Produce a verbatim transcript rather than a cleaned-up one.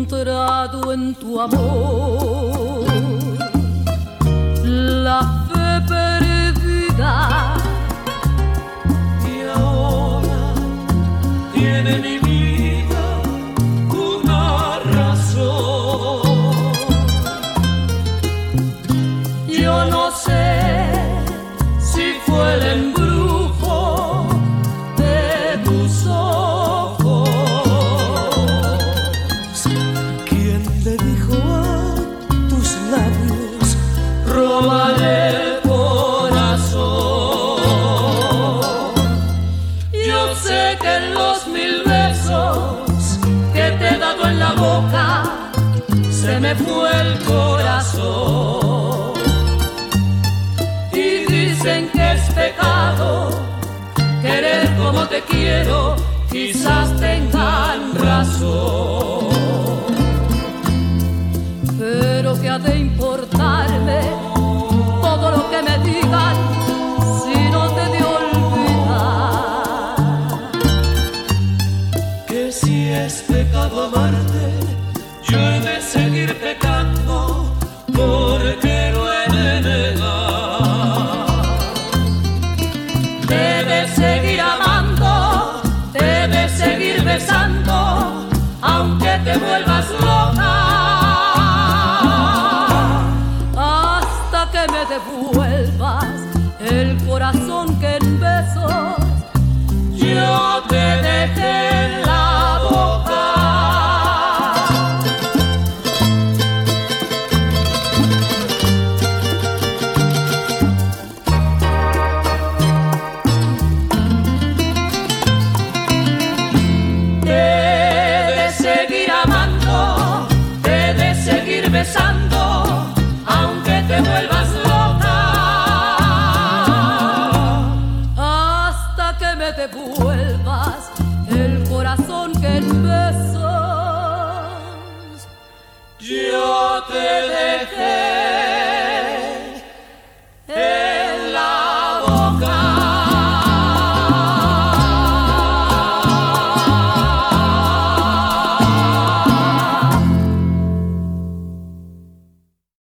encontrado en tu amor la fe perdida, y ahora tiene mi vida una razón. yo no sé si fue el embrujo de tus ojos. ¿Quién le dijo a tus labios róbale el corazón? Yo sé que en los mil besos que te he dado en la boca se me fue el corazón. Y dicen que es pecado querer como te quiero, quizás tengan razón. Pero que ha de importarme todo lo que me digan si no te de olvidar. Que si es pecado amarte, yo he de seguir pecando porque no he de negar. Te de seguir amando, te de seguir besando, aunque te vuelvas loca, hasta que me devuelvas el corazón que en besos yo te dejé en la boca. Besando, aunque te vuelvas loca, hasta que me devuelvas el corazón que en besos yo te dejé.